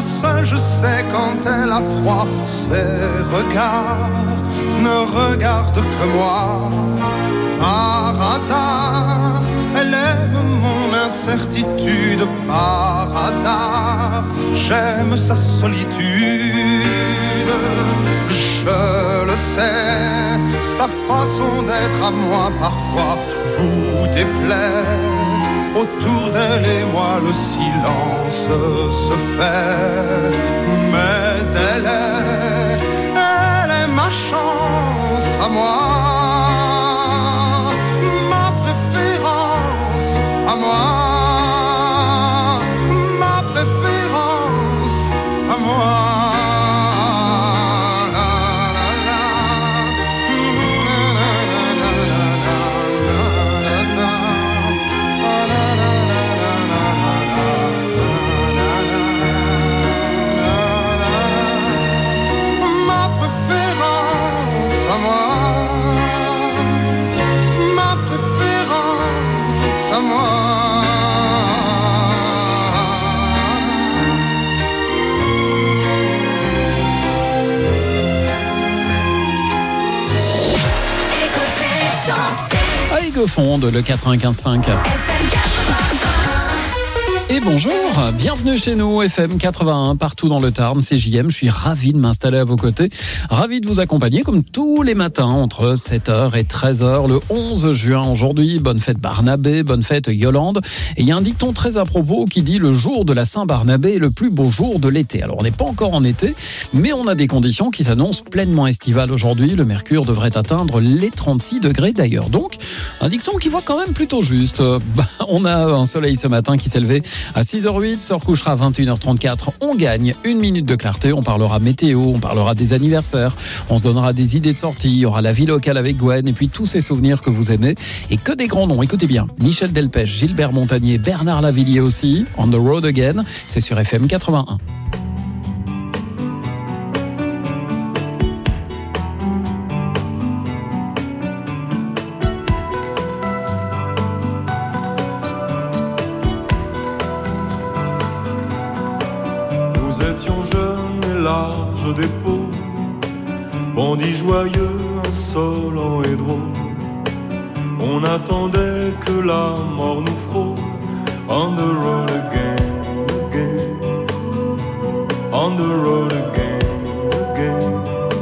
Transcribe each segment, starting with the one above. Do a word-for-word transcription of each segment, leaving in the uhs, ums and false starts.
seule je sais quand elle a froid. Ses regards ne regardent que moi. Par hasard, elle aime mon incertitude. Par hasard, j'aime sa solitude. Je le sais, sa façon d'être à moi parfois vous déplaît. Autour d'elle et moi le silence se fait. Mais elle est, elle est ma chance à moi. Ma préférence à moi. Ma préférence à moi. Fonde le quatre-vingt-quinze cinq. Et bonjour, bienvenue chez nous, F M quatre-vingt-un, partout dans le Tarn, c'est J M, je suis ravi de m'installer à vos côtés, ravi de vous accompagner comme tous les matins entre sept heures et treize heures, le onze juin aujourd'hui. Bonne fête Barnabé, bonne fête Yolande. Et il y a un dicton très à propos qui dit: le jour de la Saint-Barnabé est le plus beau jour de l'été. Alors on n'est pas encore en été, mais on a des conditions qui s'annoncent pleinement estivales aujourd'hui. Le mercure devrait atteindre les trente-six degrés d'ailleurs. Donc un dicton qui voit quand même plutôt juste. Bah, on a un soleil ce matin qui s'est levé à six heures huit, se recouchera à vingt et une heures trente-quatre. On gagne une minute de clarté. On parlera météo, on parlera des anniversaires, on se donnera des idées de sortie. Il y aura la vie locale avec Gwen et puis tous ces souvenirs que vous aimez. Et que des grands noms. Écoutez bien: Michel Delpech, Gilbert Montagnier, Bernard Lavilliers aussi. On the road again. C'est sur F M quatre-vingt-un. Nous étions jeunes et larges d'épaules, bandits joyeux, insolents et drôles. On attendait que la mort nous frôle. On the road again, again. On the road again, again.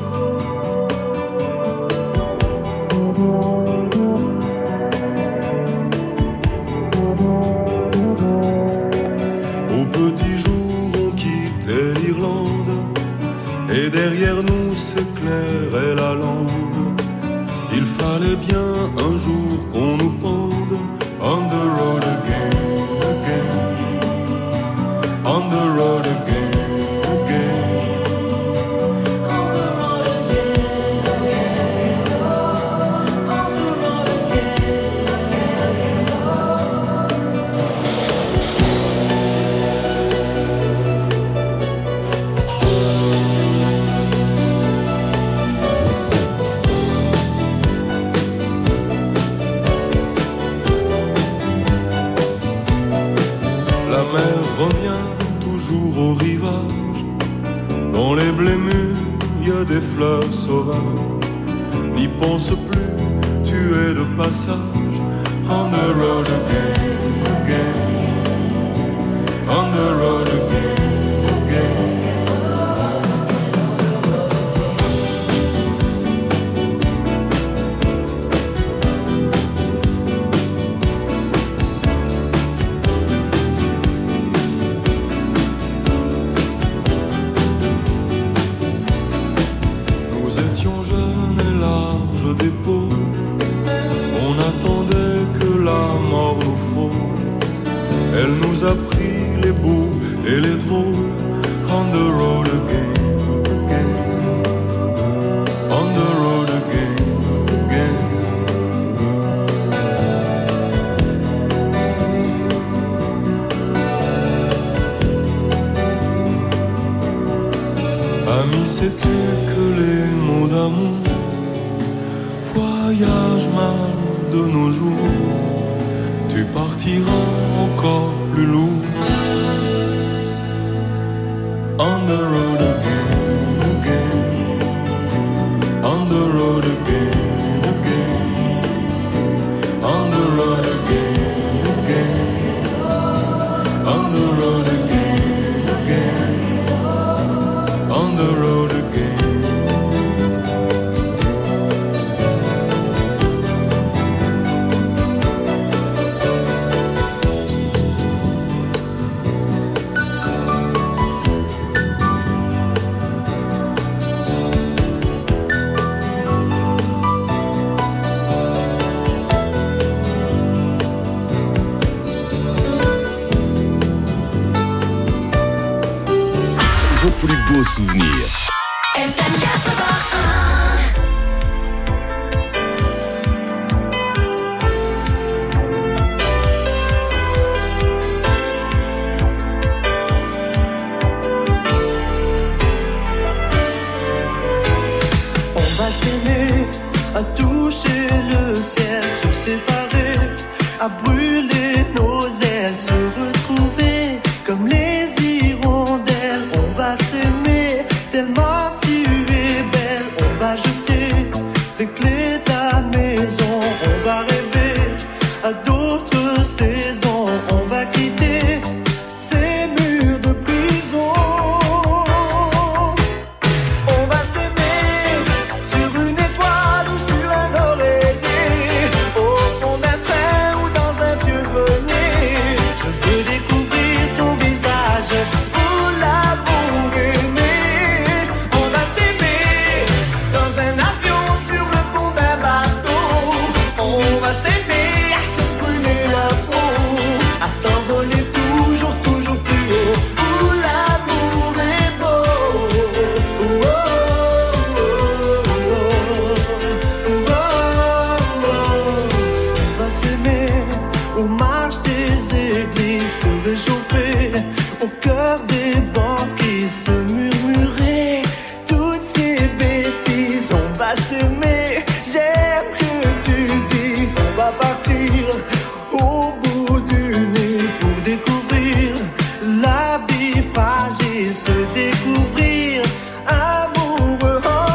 Au petit jour on quittait l'Irlande, et derrière nous s'éclairait la lande. Il fallait bien un jour qu'on nous pende. On the road again, again. On the road again, again. On the road again, again. On the road La mer revient toujours au rivage. Dans les blés mûrs, il y a des fleurs sauvages. N'y pense plus, tu es de passage. On the road again, again. On the road again, again. Nous étions jeunes et larges d'épaules. On attendait que la mort nous frôle. Elle nous a pris les beaux et les drôles. On the road again, again. On the road again, again. Amis, sais-tu que les mots d'amour voyagent mal de nos jours? Tu partiras encore plus lourd. On the road again, again. On the road again, again. On the road again, again. On the road again, again. On the road again. Vos plus beaux souvenirs. F M quatre-vingt-un. On va s'aimer, à toucher le ciel, se séparer, à brûler nos ailes, se retrouver comme les hirondelles. On va s'aimer tellement tu es belle. On va jeter les clés de la maison. On va rêver à d'autres saisons. On va quitter ces murs de prison. On va s'aimer sur une étoile ou sur un oreiller, au fond d'un train ou dans un vieux grenier. Je veux découvrir ton visage où l'amour est né. On va s'aimer dans un avion sur le pont d'un bateau. On va s'aimer à se brûler la peau, à s'envoler toujours, toujours plus haut, où l'amour est beau. Oh, oh, oh, oh, oh, oh. On va s'aimer aux marches des églises, se réchauffer au cœur des banquiers, se murmurer toutes ces bêtises. On va s'aimer, j'aime que tu dises. On va partir au bout du nez pour découvrir la vie fragile, se découvrir amoureux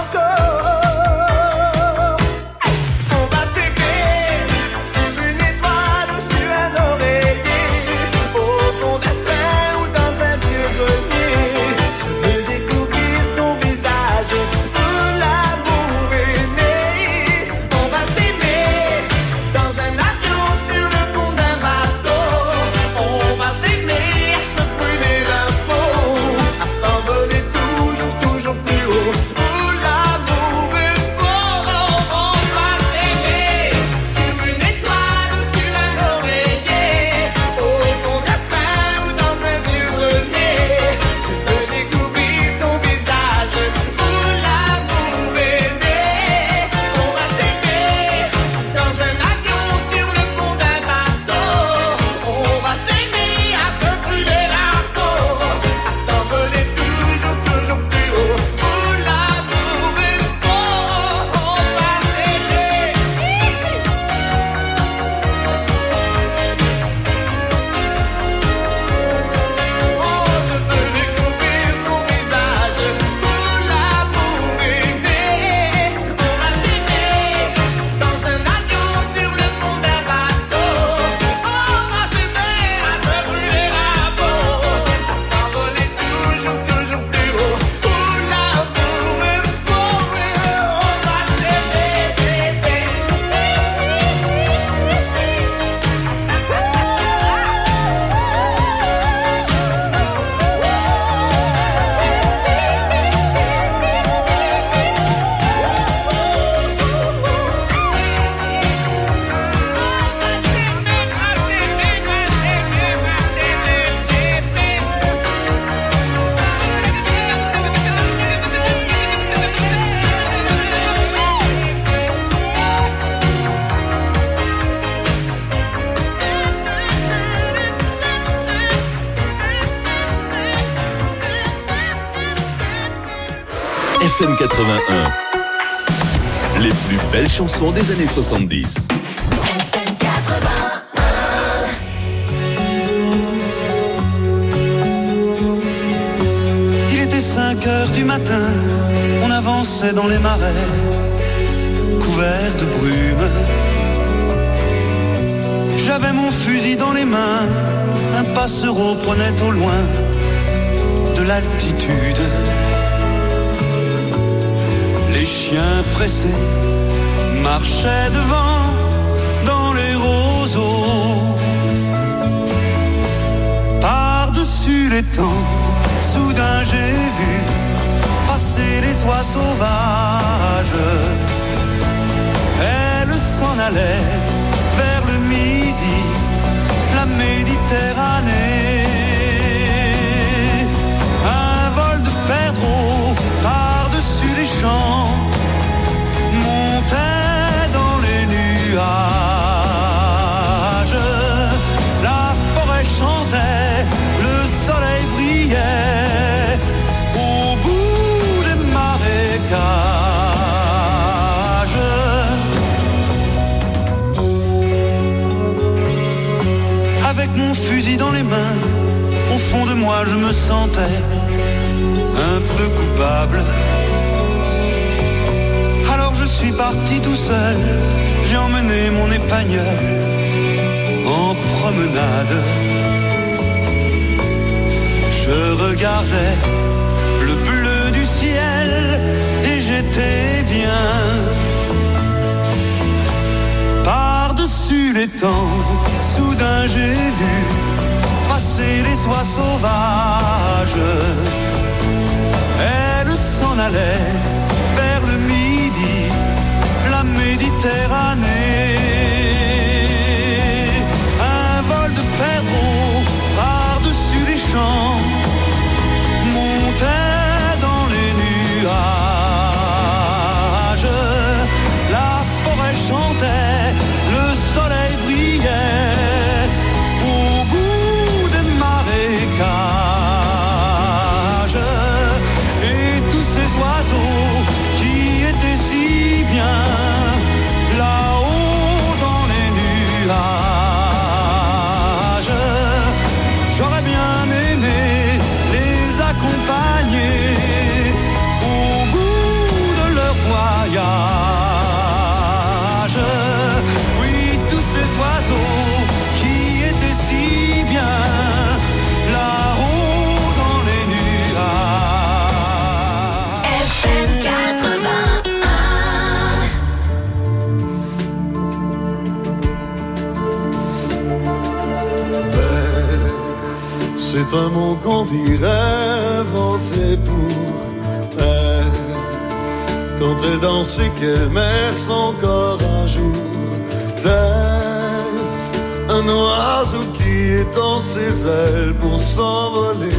encore. On va s'aimer sur une étoile ou sur un oreiller, au fond d'un train ou dans un vieux grenier. Je veux découvrir ton visage où l'amour est né. On va s'aimer dans un avion sur le pont d'un bateau. On va s'aimer à se brûler la peau, à s'envoler toujours, toujours plus haut, où l'amour est beau. On va s'aimer sur une étoile ou sur un oreiller, au fond d'un train ou dans un vieux grenier. Je veux découvrir ton visage où l'amour est né. On va s'aimer dans un avion sur le pont d'un bateau. On va s'aimer à se brûler la peau, à s'envoler toujours, toujours plus haut, où l'amour est beau. On va s'aimer. Oh, je veux découvrir ton visage où l'amour est né. On va s'aimer dans un avion sur le pont d'un bateau. On va s'aimer à se brûler la peau, à s'envoler toujours, toujours plus haut, où l'amour est beau. On va s'aimer, bébé. F M quatre-vingt-un. Les plus belles chansons des années soixante-dix. F M quatre-vingt-un. cinq heures du matin, on avançait dans les marais, couverts de brume. J'avais mon fusil dans les mains, un passereau prenait au loin de l'altitude. Les chiens pressés marchaient devant dans les roseaux. Par-dessus les temps, soudain j'ai vu passer les oies sauvages. Elles s'en allaient vers le midi, la Méditerranée. Un vol de perdreaux par-dessus les champs montait dans les nuages. La forêt chantait, le soleil brillait au bout des marécages. Avec mon fusil dans les mains, au fond de moi je me sentais un peu coupable. Alors je suis parti tout seul, j'ai emmené mon épagneur en promenade. Je regardais le bleu du ciel et j'étais bien. Par-dessus les temps, soudain j'ai vu passer les oies sauvages. Elles s'en allaient vers le midi, la Méditerranée. Un vol de perdreaux par-dessus les champs montait dans les nuages. La forêt chantait, le soleil brillait au bout des marécages. Et tous ces oiseaux qui étaient si bien là-haut dans les nuages, j'aurais bien aimé les accompagner au bout de leur voyage. Oui, tous ces oiseaux qui étaient si bien là-haut dans les nuages. F M quatre-vingt-un. Belle, c'est un mot qu'on dirait inventé pour elle. Quand elle danse et qu'elle met son corps à jour, tel un oiseau qui étend ses ailes pour s'envoler.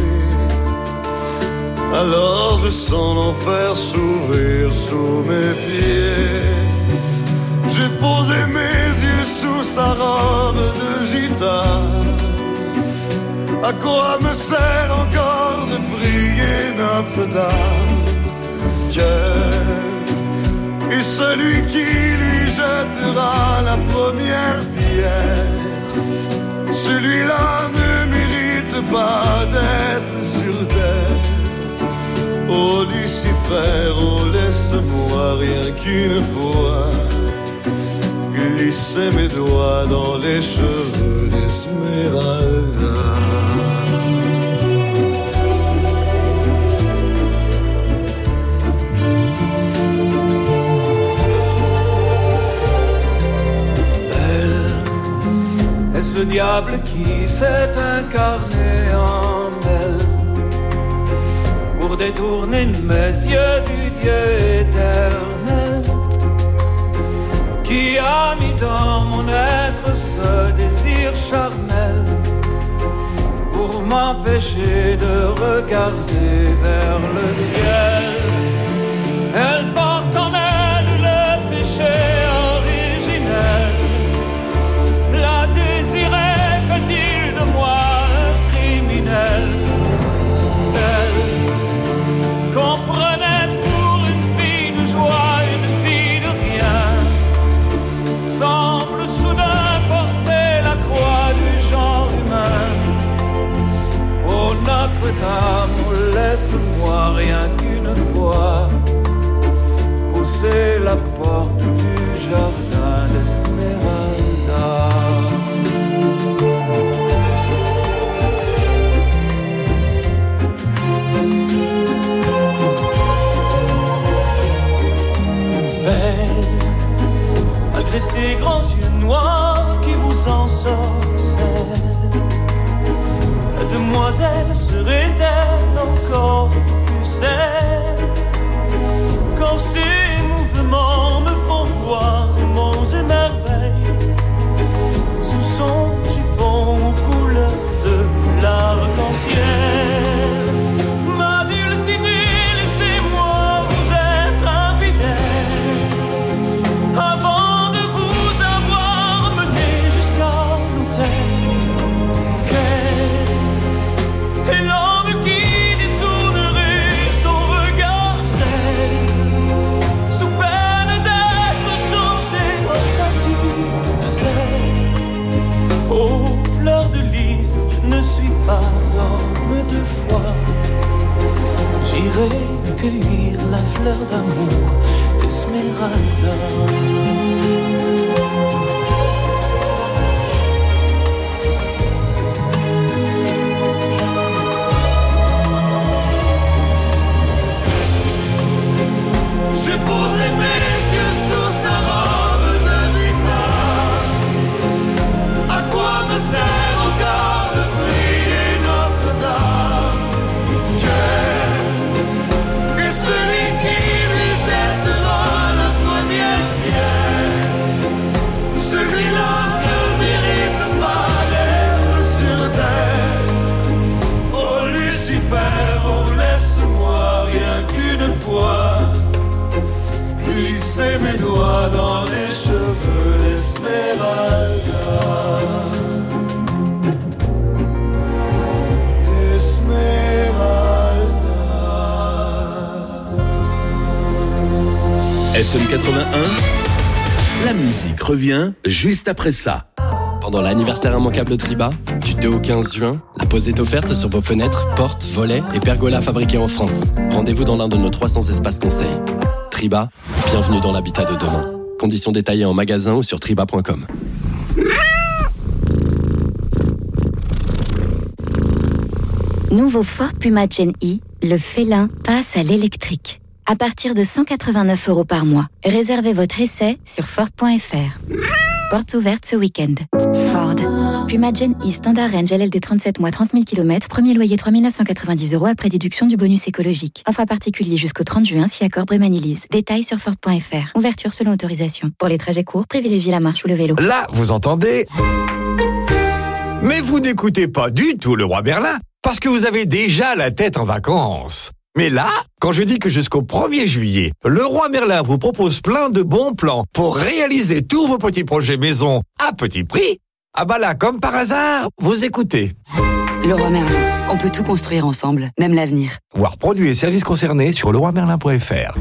Alors je sens l'enfer s'ouvrir sous mes pieds. J'ai posé mes yeux sous sa robe de gitane. À quoi me sert encore de prier Notre-Dame? Dieu est celui qui lui jettera la première pierre. Celui-là ne mérite pas d'être sur terre. Oh Lucifer, oh laisse-moi rien qu'une fois glisser mes doigts dans les cheveux d'Esmeralda. Est-ce le diable qui s'est incarné en elle pour détourner mes yeux du Dieu éternel, qui a mis dans mon être ce désir charnel pour m'empêcher de regarder vers le ciel? Elle porte en elle le péché originel. La désirait, fait-il de moi un criminel? Celle qu'on prenait pour une fille de joie, une fille de rien, semble soudain porter la croix du genre humain. Oh Notre-Dame, oh laisse-moi rien qu'une fois pousser la porte du jardin d'Esmeralda. Belle, malgré ces grands yeux noirs qui vous ensorcellent, la demoiselle serait-elle encore plus celle? Quand ces mouvements me font voir monts et merveilles, sous son jupon aux couleurs de l'arc-en-ciel. Ma dulcinée, laissez-moi vous être infidèle avant de vous avoir mené jusqu'à l'autel. Quel est l'homme qui détournerait son regard d'elle, sous peine d'être changé en statue de sel? Ô fleur de lys, je ne suis pas homme de foi. J'irai cueillir la fleur d'amour d'Esmeralda. Je poserai mes yeux sous sa robe de gitane. À quoi me sert encore de prier Notre-Dame? Quel est celui qui lui jettera la première pierre? Celui-là ne mérite pas d'être sur terre. Oh Lucifer, oh laisse-moi rien qu'une fois glisser mes doigts dans les cheveux d'Esmeralda. F M quatre-vingt-un, la musique revient juste après ça. Pendant l'anniversaire immanquable Triba, du deux au quinze juin, la pose est offerte sur vos fenêtres, portes, volets et pergolas fabriqués en France. Rendez-vous dans l'un de nos trois cents espaces conseils. Triba, bienvenue dans l'habitat de demain. Conditions détaillées en magasin ou sur triba point com. Nouveau Ford Puma Gen E, le félin passe à l'électrique. À partir de cent quatre-vingt-neuf euros par mois. Réservez votre essai sur Ford point F R. Portes ouvertes ce week-end. Ford. Puma Gen E Standard Range L L D trente-sept mois trente mille kilomètres. Premier loyer trois mille neuf cent quatre-vingt-dix euros après déduction du bonus écologique. Offre à particulier jusqu'au trente juin si accord Brémanilise. Détails sur Ford point F R. Ouverture selon autorisation. Pour les trajets courts, privilégiez la marche ou le vélo. Là, vous entendez? Mais vous n'écoutez pas du tout le roi Merlin, parce que vous avez déjà la tête en vacances. Mais là, quand je dis que jusqu'au premier juillet, le roi Merlin vous propose plein de bons plans pour réaliser tous vos petits projets maison à petit prix, ah bah là, comme par hasard, vous écoutez. Le roi Merlin, on peut tout construire ensemble, même l'avenir. Voir produits et services concernés sur le roi merlin point F R.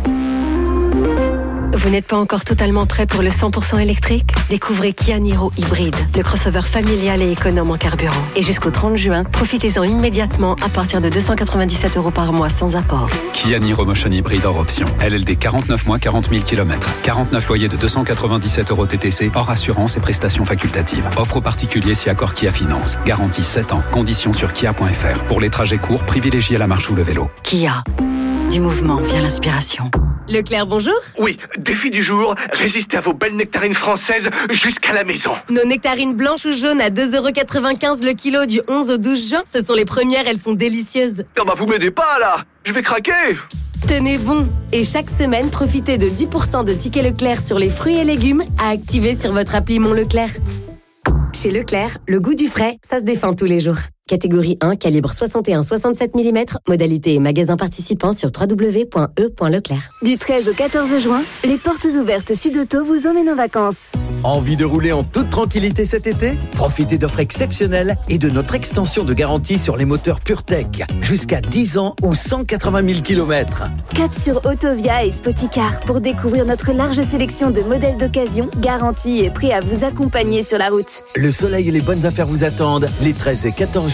Vous n'êtes pas encore totalement prêt pour le cent pour cent électrique? Découvrez Kia Niro Hybride, le crossover familial et économe en carburant. Et jusqu'au trente juin, profitez-en immédiatement à partir de deux cent quatre-vingt-dix-sept euros par mois sans apport. Kia Niro Motion Hybride hors option. L L D quarante-neuf mois, quarante mille kilomètres. quarante-neuf loyers de deux cent quatre-vingt-dix-sept euros T T C, hors assurance et prestations facultatives. Offre aux particuliers si accord Kia Finance. Garantie sept ans. Conditions sur kia point F R. Pour les trajets courts, privilégiez la marche ou le vélo. Kia. Du mouvement vient l'inspiration. Leclerc, bonjour. Oui, défi du jour, résister à vos belles nectarines françaises jusqu'à la maison. Nos nectarines blanches ou jaunes à deux euros quatre-vingt-quinze le kilo du onze au douze juin, ce sont les premières, elles sont délicieuses. Non bah vous m'aidez pas là, je vais craquer. Tenez bon. Et chaque semaine, profitez de dix pour cent de tickets Leclerc sur les fruits et légumes à activer sur votre appli Mon Leclerc. Chez Leclerc, le goût du frais, ça se défend tous les jours. Catégorie un, calibre soixante et un virgule soixante-sept millimètres, modalité et magasin participant sur w w w point e point leclerc. Du treize au quatorze juin, les portes ouvertes Sud-Auto vous emmènent en vacances. Envie de rouler en toute tranquillité cet été? Profitez d'offres exceptionnelles et de notre extension de garantie sur les moteurs PureTech. Jusqu'à dix ans ou cent quatre-vingt mille kilomètres. Cap sur Autovia et Spoticar pour découvrir notre large sélection de modèles d'occasion, garantis et prêts à vous accompagner sur la route. Le soleil et les bonnes affaires vous attendent les treize et quatorze juin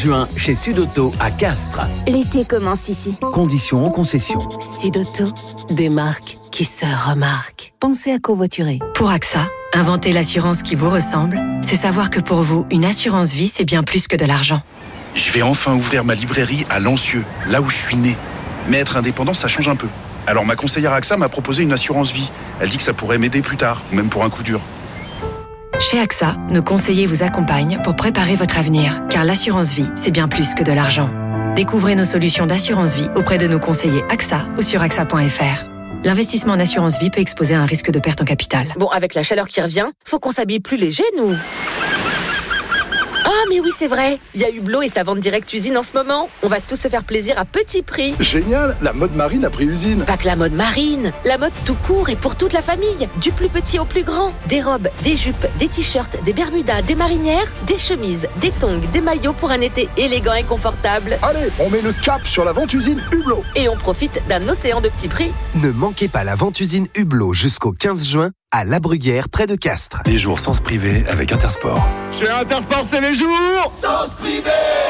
juin chez Sudauto à Castres. L'été commence ici. Conditions en concession. Sudauto, des marques qui se remarquent. Pensez à covoiturer. Pour AXA, inventer l'assurance qui vous ressemble, c'est savoir que pour vous, une assurance vie, c'est bien plus que de l'argent. Je vais enfin ouvrir ma librairie à Lancieux, là où je suis né. Mais être indépendant, ça change un peu. Alors ma conseillère AXA m'a proposé une assurance vie. Elle dit que ça pourrait m'aider plus tard, même pour un coup dur. Chez AXA, nos conseillers vous accompagnent pour préparer votre avenir, car l'assurance vie, c'est bien plus que de l'argent. Découvrez nos solutions d'assurance vie auprès de nos conseillers AXA ou sur A X A point F R. L'investissement en assurance vie peut exposer à un risque de perte en capital. Bon, avec la chaleur qui revient, faut qu'on s'habille plus léger, nous. Ah, mais oui, c'est vrai. Il y a Hublot et sa vente directe usine en ce moment. On va tous se faire plaisir à petit prix. Génial, la mode marine a pris usine. Pas que la mode marine, la mode tout court et pour toute la famille. Du plus petit au plus grand. Des robes, des jupes, des t-shirts, des bermudas, des marinières, des chemises, des tongs, des maillots pour un été élégant et confortable. Allez, on met le cap sur la vente usine Hublot. Et on profite d'un océan de petits prix. Ne manquez pas la vente usine Hublot jusqu'au quinze juin à La Bruguière, près de Castres. Les jours sens privé avec Intersport. Chez Intersport, c'est les jours Sens privé.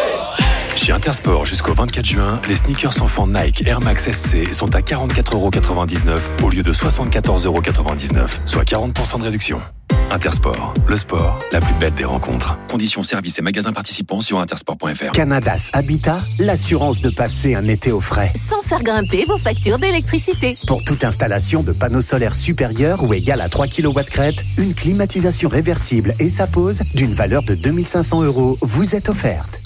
Chez Intersport, jusqu'au vingt-quatre juin, les sneakers enfants Nike Air Max S C sont à quarante-quatre euros quatre-vingt-dix-neuf au lieu de soixante-quatorze euros quatre-vingt-dix-neuf, soit quarante pour cent de réduction. Intersport, le sport, la plus belle des rencontres. Conditions, services et magasins participants sur intersport point F R. Canadas Habitat, l'assurance de passer un été au frais. Sans faire grimper vos factures d'électricité. Pour toute installation de panneaux solaires supérieurs ou égale à trois kilowatts crête, une climatisation réversible et sa pose d'une valeur de deux mille cinq cents euros vous est offerte.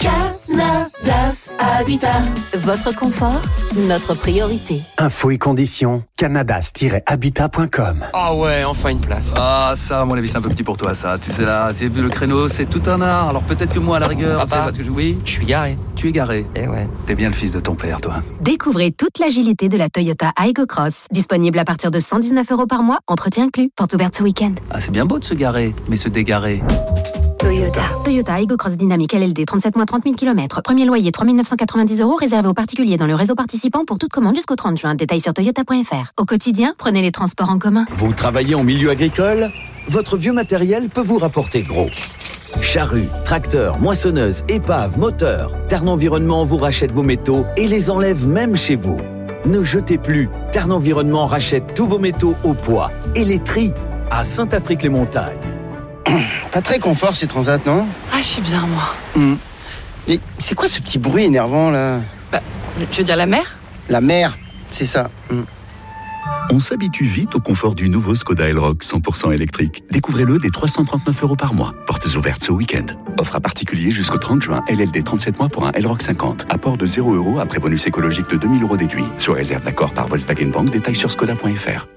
Canadas Habitat. Votre confort, notre priorité. Infos et conditions, canadas tiret habitat point com. Ah ouais, enfin une place. Ah ça, à mon avis, c'est un peu petit pour toi, ça. Tu sais là, c'est le créneau, c'est tout un art. Alors peut-être que moi, à la rigueur, Papa, tu sais pas ce que je... Oui, je suis garé. Tu es garé. Eh ouais. T'es bien le fils de ton père, toi. Découvrez toute l'agilité de la Toyota Aygo Cross. Disponible à partir de cent dix-neuf euros par mois, entretien inclus. Porte ouverte ce week-end. Ah, c'est bien beau de se garer, mais se dégarer. Toyota. Toyota Aygo Cross Dynamique L L D, trente-sept mois, trente mille kilomètres. Premier loyer, trois mille neuf cent quatre-vingt-dix euros, réservé aux particuliers dans le réseau participant pour toute commande jusqu'au trente juin. Détails sur toyota point F R. Au quotidien, prenez les transports en commun. Vous travaillez en milieu agricole ? Votre vieux matériel peut vous rapporter gros. Charrues, tracteurs, moissonneuses, épaves, moteurs. Tern Environnement vous rachète vos métaux et les enlève même chez vous. Ne jetez plus. Tern Environnement rachète tous vos métaux au poids et les trie à Saint-Affrique-les-Montagnes. Pas très confort ces transats, non? Ah, je suis bien, moi. Mmh. Et c'est quoi ce petit bruit énervant, là? Bah, tu veux dire la mer? La mer, c'est ça. Mmh. On s'habitue vite au confort du nouveau Skoda Elroq cent pour cent électrique. Découvrez-le dès trois cent trente-neuf euros par mois. Portes ouvertes ce week-end. Offre à particulier jusqu'au trente juin. L L D trente-sept mois pour un Elroq cinquante. Apport de zéro euros après bonus écologique de deux mille euros déduit. Sur réserve d'accord par Volkswagen Bank. Détails sur skoda point F R.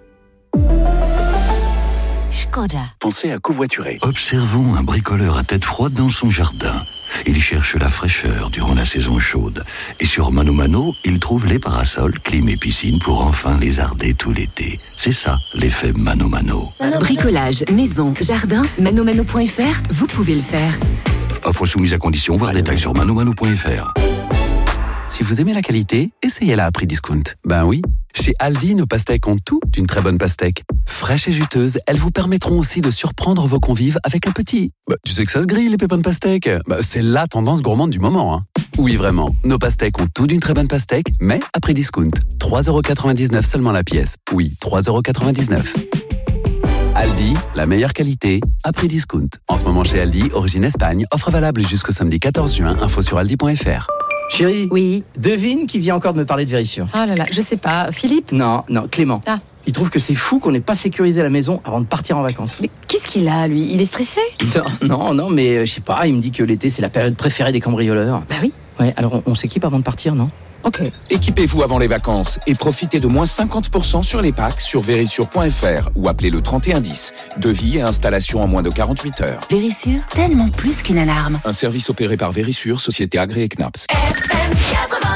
Skoda. Pensez à covoiturer. Observons un bricoleur à tête froide dans son jardin. Il cherche la fraîcheur durant la saison chaude. Et sur Mano Mano, il trouve les parasols, clim et piscine pour enfin lézarder tout l'été. C'est ça, l'effet Mano Mano. Bricolage, maison, jardin, manomano point F R, vous pouvez le faire. Offre soumise à condition, voir détails sur manomano point F R. Si vous aimez la qualité, essayez-la à prix discount. Ben oui, chez Aldi, nos pastèques ont tout d'une très bonne pastèque. Fraîches et juteuses, elles vous permettront aussi de surprendre vos convives avec un petit. Bah, tu sais que ça se grille, les pépins de pastèque. Bah, c'est la tendance gourmande du moment. Hein. Oui, vraiment, nos pastèques ont tout d'une très bonne pastèque, mais à prix discount. trois euros quatre-vingt-dix-neuf seulement la pièce. Oui, trois euros quatre-vingt-dix-neuf. Aldi, la meilleure qualité, à prix discount. En ce moment chez Aldi, origine Espagne, offre valable jusqu'au samedi quatorze juin, info sur aldi point F R. Chérie. Oui. Devine qui vient encore de me parler de Vérissure. Oh là là, je sais pas. Philippe? Non, non, Clément. Ah. Il trouve que c'est fou qu'on n'ait pas sécurisé la maison avant de partir en vacances. Mais qu'est-ce qu'il a, lui? Il est stressé? Non, non, non, mais euh, je sais pas, il me dit que l'été, c'est la période préférée des cambrioleurs. Bah oui. Ouais, alors on, on s'équipe avant de partir, non? Ok. Équipez-vous avant les vacances et profitez de moins cinquante pour cent sur les packs sur vérissure point F R ou appelez le trente et un dix. Devis et installation en moins de quarante-huit heures. Vérissure, tellement plus qu'une alarme. Un service opéré par Vérissure, société agréée C N A P S. F M quatre-vingt-un.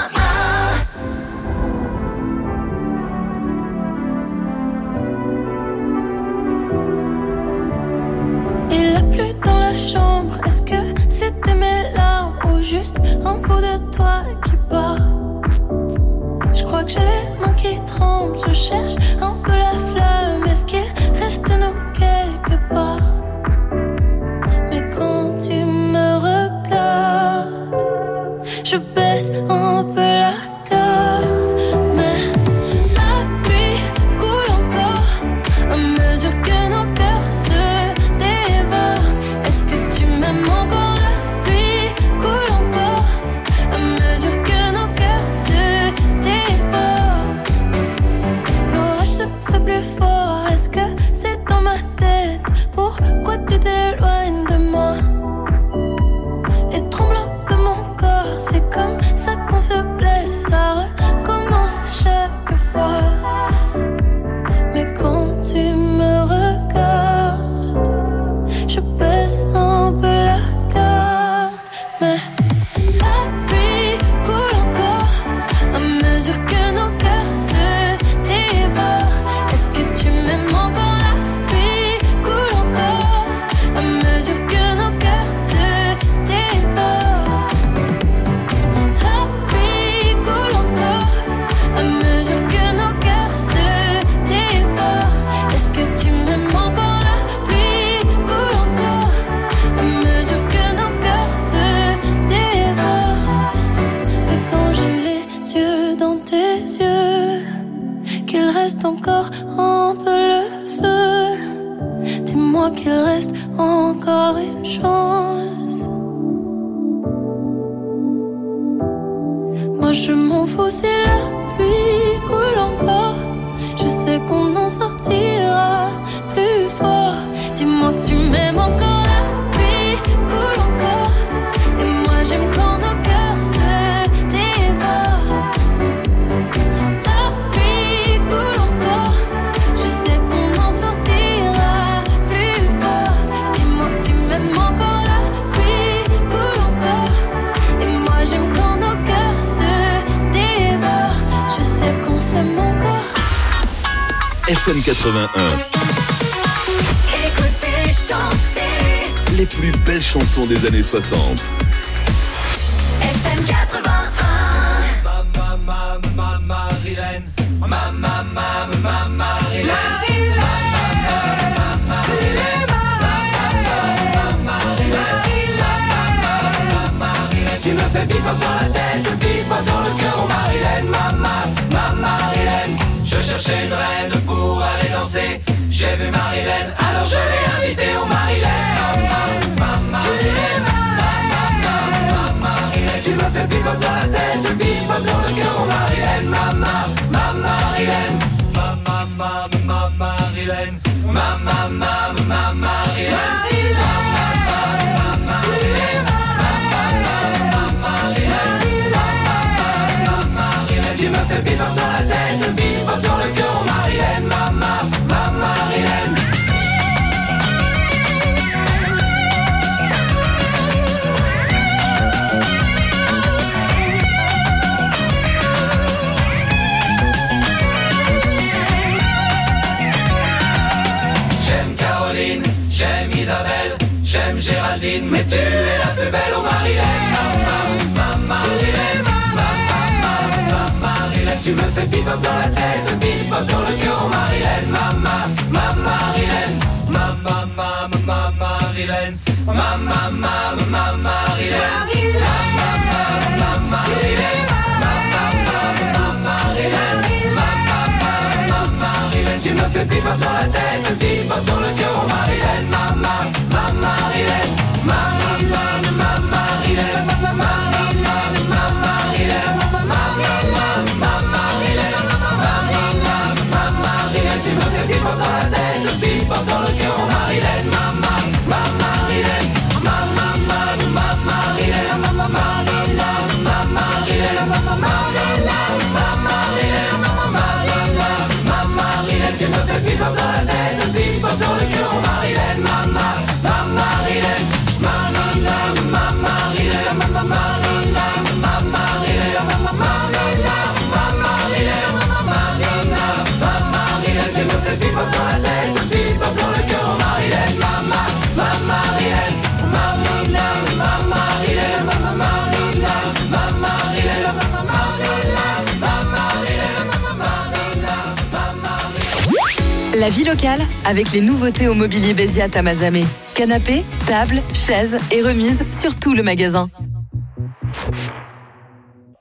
Il a plu dans la chambre. Est-ce que c'était mes larmes ou juste un bout de toi qui bat? Je crois que j'ai les mains qui tremblent. Je cherche un peu la flamme. Est-ce qu'il reste de nous quelque part? Mais quand tu me regardes, je baisse un peu la garde. Mais la pluie coule encore à mesure que nos cœurs se dévorent. Est-ce que tu m'aimes encore? La pluie coule encore à mesure que nos cœurs se dévorent. L'orage se fait plus fort. Est-ce que c'est dans ma tête? Pourquoi tu t'éloignes de moi? Et tremble un peu mon corps. C'est comme ça qu'on se blesse. Ça recommence chaque fois. Mais quand tu me regardes, je baisse un peu la garde. Mais la pluie coule encore à mesure que nos cœurs se dévorent. Est-ce que tu m'aimes encore? La pluie coule encore à mesure que nos cœurs se dévorent. La pluie coule encore à mesure que nos cœurs se dévorent. Est-ce que tu m'aimes encore? La pluie coule encore à mesure que nos cœurs se dévorent. Mais quand j'ai les yeux dans tes yeux, qu'il reste encore un peu le feu, dis-moi qu'il reste encore une chance. Moi je m'en fous si la pluie coule encore. Je sais qu'on en sortira plus fort. Dis-moi que tu m'aimes encore. La pluie coule encore. Et moi j'aime quand nos cœurs se dévorent. La pluie coule encore. Je sais qu'on en sortira plus fort. Dis-moi que tu m'aimes encore. La pluie coule encore. Et moi j'aime quand nos cœurs se dévorent. Je sais qu'on s'aime encore. F M quatre-vingt-un. Écoutez, chantez. Les plus belles chansons des années soixante. F M quatre-vingt-un. Ma, ma, ma, Marilyn. Ma, ma, ma, ma, Marilyn. Tu me fais vivre dans la tête, vivre dans le cœur, oh Marilyn, ma, ma, Marilyn. Je cherchais une reine pour aller danser. J'ai vu Marilyn, alors je l'ai invitée, oh Marilyn. Ma, Marilyn, ma, Marilyn. Tu me fais vivre dans la tête, vivre dans le cœur, oh Marilyn, ma, ma, Marilyn. Ma, ma, ma, ma, Marilyn. Ma, ma, ma, ma, Marilyn. Tu me fais vivre dans la tête, vivre dans le cœur, oh Marilyn, ma, ma, ma, Marilyn. J'aime Caroline, j'aime Isabelle, j'aime Géraldine, mais tu es la plus belle, oh Marilyn, ma, ma, ma, Marilyn. Tu me fais vivre dans la tête, vivre dans le cœur, oh Marilyn, ma, ma, ma, Marilyn. Ma, ma, ma, ma, Marilyn. Ma, ma, ma, ma, Marilyn. Ma, ma, ma, ma, Marilyn. Ma, ma, ma, ma, Marilyn. Ma, ma, ma, ma, Marilyn. Tu me fais vivre dans la tête, vivre dans le cœur, oh Marilyn, ma, ma, ma, Marilyn. Ma, ma, ma, Marilyn. Ma, ma, ma, Marilyn. Tu me fais vivre dans la tête, vivre dans le cœur, oh Marilyn, ma, ma, ma, Marilyn. Ma, ma, ma, ma, Marilyn. Ma, ma, ma, ma, Marilyn. Ma, ma, ma, Marilyn. Ma, ma, ma, Marilyn. Tu me fais vivre dans la tête, vivre dans le cœur, oh Marilyn, ma, ma, ma, Marilyn. Ma, ma, ma, Marilyn. Ma, ma, ma, ma, Marilyn. Ma, ma, ma, Marilyn. Tu me fais vivre dans la tête, vivre dans le cœur, oh Marilyn, ma, ma, ma, Marilyn. Ma, ma, ma, Marilyn. Ma, ma, ma, ma, Marilyn. Ma, ma, ma, Marilyn. Ma, ma, Marilyn. La vie locale, avec les nouveautés au mobilier Béziat à Mazamet. Canapé, table, chaises et remises sur tout le magasin.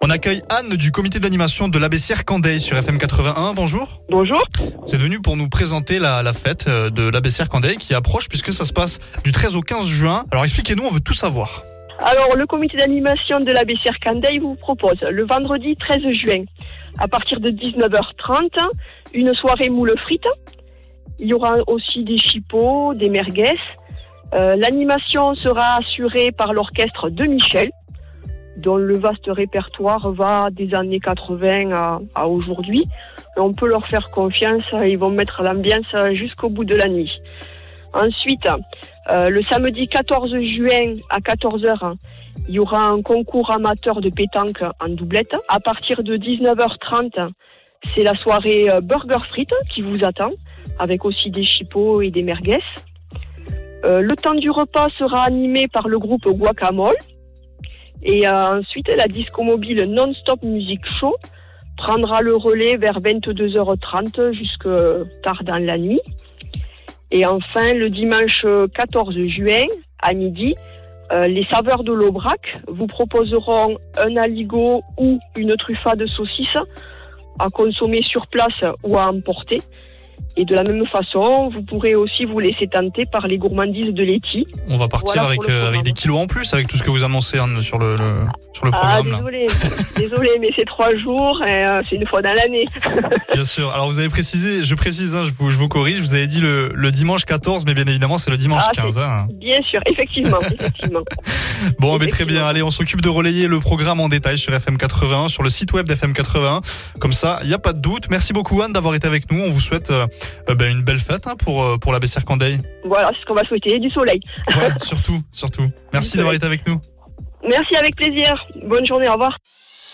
On accueille Anne du comité d'animation de l'Abbessière Candeille sur F M quatre-vingt-un. Bonjour. Bonjour. Vous êtes venu pour nous présenter la, la fête de l'Abbessière Candeille qui approche puisque ça se passe du treize au quinze juin. Alors expliquez-nous, on veut tout savoir. Alors le comité d'animation de l'Abbessière Candeille vous propose le vendredi treize juin à partir de dix-neuf heures trente une soirée moule frites. Il y aura aussi des chipots, des merguez. Euh, l'animation sera assurée par l'orchestre de Michel, dont le vaste répertoire va des années quatre-vingts à, à aujourd'hui. Et on peut leur faire confiance, ils vont mettre l'ambiance jusqu'au bout de la nuit. Ensuite, euh, le samedi quatorze juin à quatorze heures, il y aura un concours amateur de pétanque en doublette. À partir de dix-neuf heures trente, c'est la soirée burger frites qui vous attend, avec aussi des chipots et des merguez. Euh, le temps du repas sera animé par le groupe Guacamole. Et euh, ensuite, la disco mobile Non-Stop Music Show prendra le relais vers vingt-deux heures trente jusque tard dans la nuit. Et enfin, le dimanche quatorze juin, à midi, euh, les saveurs de l'Aubrac vous proposeront un aligot ou une truffade de saucisse à consommer sur place ou à emporter. Et de la même façon, vous pourrez aussi vous laisser tenter par les gourmandises de Letty. On va partir voilà avec, euh, avec des kilos en plus, avec tout ce que vous annoncez hein, sur, le, le, sur le programme. Ah, désolé, désolé, mais c'est trois jours et euh, c'est une fois dans l'année. Bien sûr. Alors vous avez précisé, je précise, hein, je, vous, je vous corrige, vous avez dit le, le dimanche quatorze, mais bien évidemment c'est le dimanche ah, quinze. Hein. Bien sûr, effectivement, effectivement. Bon, mais très bien. Allez, on s'occupe de relayer le programme en détail sur F M quatre-vingt-un, sur le site web d'F M quatre-vingt-un. Comme ça, il n'y a pas de doute. Merci beaucoup Anne d'avoir été avec nous. On vous souhaite euh, euh, ben, une belle fête hein, pour, euh, pour l'Abbessière Candeille. Voilà, c'est ce qu'on va souhaiter, du soleil. Ouais, surtout, surtout. Merci d'avoir été avec nous. Merci, avec plaisir. Bonne journée, au revoir.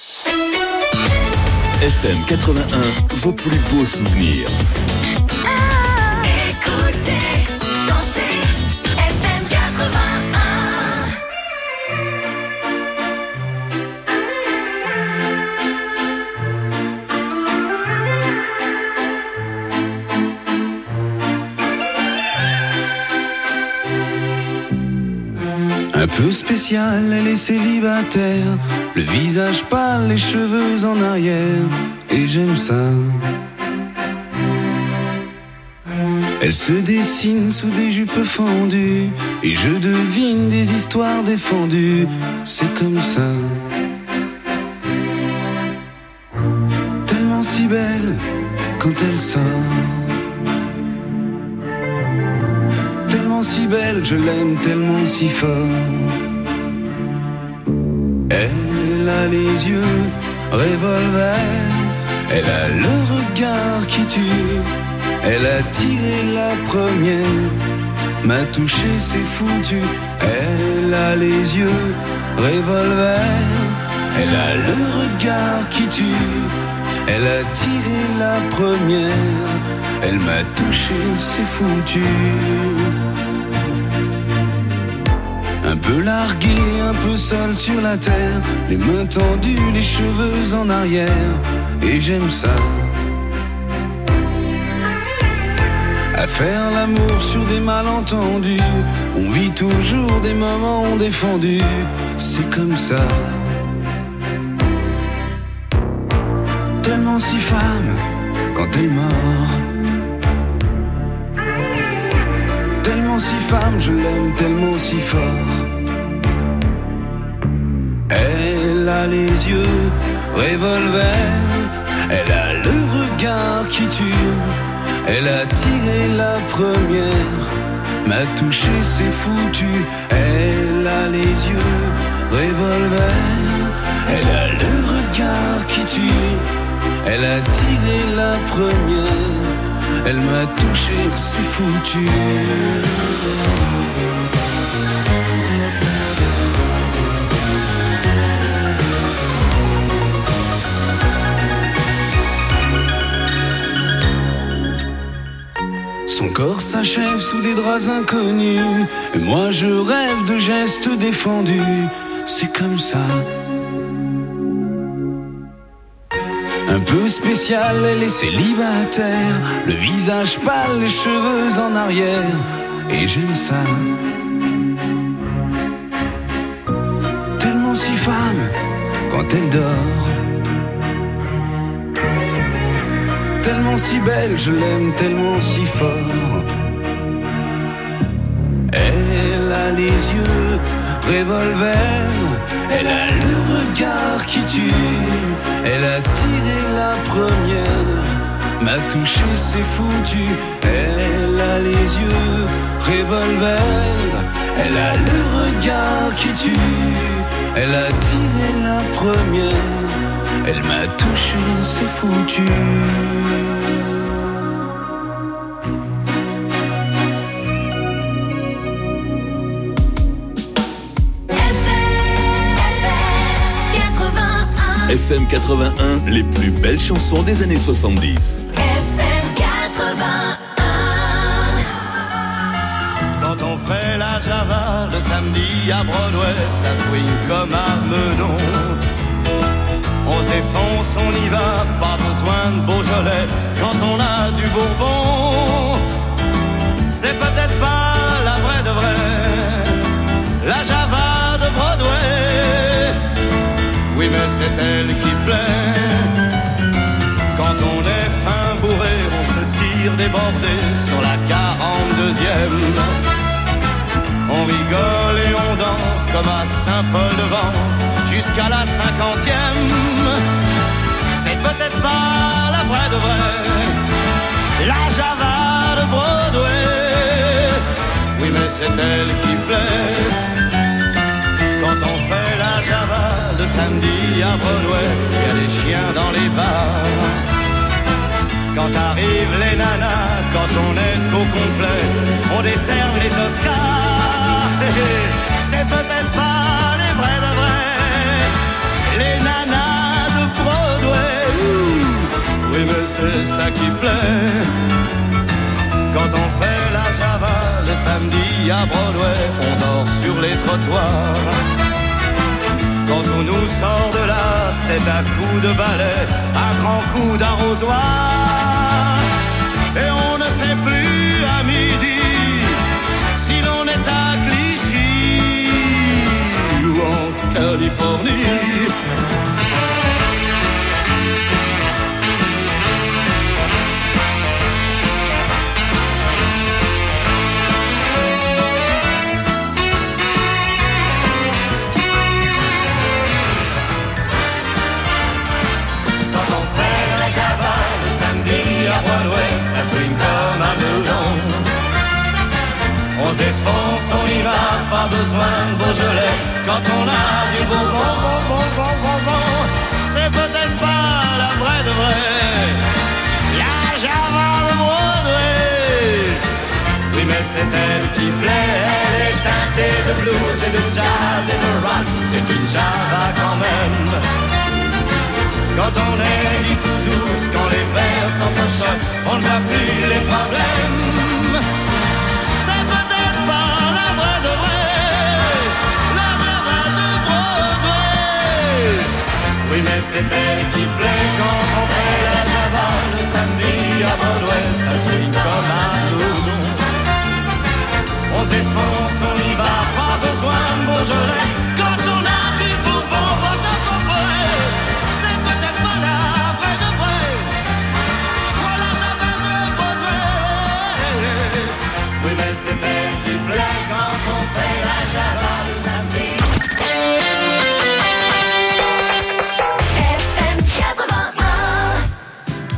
F M quatre-vingt-un, vos plus beaux souvenirs. Écoutez, chantez, F M quatre-vingt-un. Un peu spéciale, elle est célibataire, le visage pâle, les cheveux en arrière, et j'aime ça. Elle se dessine sous des jupes fendues, et je devine des histoires défendues, c'est comme ça. Tellement si belle quand elle sort, tellement si belle, je l'aime tellement si fort. Elle a les yeux revolver, elle a le regard qui tue, elle a tiré la première, m'a touché, c'est foutu. Elle a les yeux revolver, elle a le regard qui tue, elle a tiré la première, elle m'a touché, c'est foutu. Un peu largué, un peu seul sur la terre, les mains tendues, les cheveux en arrière, et j'aime ça. À faire l'amour sur des malentendus, on vit toujours des moments défendus, c'est comme ça. Tellement si femme quand elle mord, tellement si femme, je l'aime tellement si fort. Elle a les yeux revolver, elle a le regard qui tue, elle a tiré la première, m'a touché, c'est foutu. Elle a les yeux revolver, elle a le regard qui tue, elle a tiré la première, elle m'a touché, c'est foutu. Son corps s'achève sous des draps inconnus, et moi je rêve de gestes défendus, c'est comme ça. Un peu spécial, elle est célibataire, le visage pâle, les cheveux en arrière, et j'aime ça. Tellement si femme quand elle dort. Tellement si belle, je l'aime tellement si fort. Elle a les yeux revolver, elle a le regard qui tue. Elle a tiré la première, m'a touché, c'est foutu. Elle a les yeux revolver, elle a le regard qui tue. Elle a tiré la première, elle m'a touché, c'est foutu. F M quatre-vingt-un, les plus belles chansons des années soixante-dix. F M quatre-vingt-un. Quand on fait la Java le samedi à Broadway, ça swing comme à Meudon. On se défonce, on y va, pas besoin de Beaujolais quand on a du Bourbon. C'est peut-être pas la vraie de vraie, la Java de Broadway. Oui, mais c'est elle qui plaît. Quand on est fin bourré, on se tire débordé sur la quarante-deuxième. On rigole et on danse comme à Saint-Paul-de-Vence jusqu'à la cinquantième. C'est peut-être pas la vraie de vraie, la Java de Broadway. Oui, mais c'est elle qui plaît. Quand on fait la Java le samedi à Broadway, il y a des chiens dans les bars. Quand arrivent les nanas, quand on est au complet, on décerne les Oscars. C'est peut-être pas les vrais de vrais, les nanas de Broadway. Oui, mais c'est ça qui plaît. Quand on fait la Java le samedi à Broadway, on dort sur les trottoirs. Quand on nous sort de là, c'est un coup de balai, un grand coup d'arrosoir. Et on ne sait plus à midi si l'on est à Clichy ou en Californie. Java, le samedi à Broadway, ça swing comme un boulon. On se défonce, on y va, pas besoin de Beaujolais quand on a du Bourbon. Bon, bon, bon, bon. C'est peut-être pas la vraie de vraie, la Java de Broadway. Oui, mais c'est elle qui plaît, elle est teintée de blues et de jazz et de rock. C'est une Java quand même. Quand on est dix ou douze, quand les vers s'entrechoquent, on ne voit plus les problèmes. C'est peut-être pas la vraie de vraie, la Java de Broadway. Oui, mais c'est elle qui plaît quand on fait la Java le samedi à Broadway. Ça swing comme un boulon. On se défonce, on y va, pas besoin de Beaujolais quand on a du Bourbon, pas de Beaujolais. C'est elle qui plaît quand on fait la Java le samedi. F M quatre-vingt-un.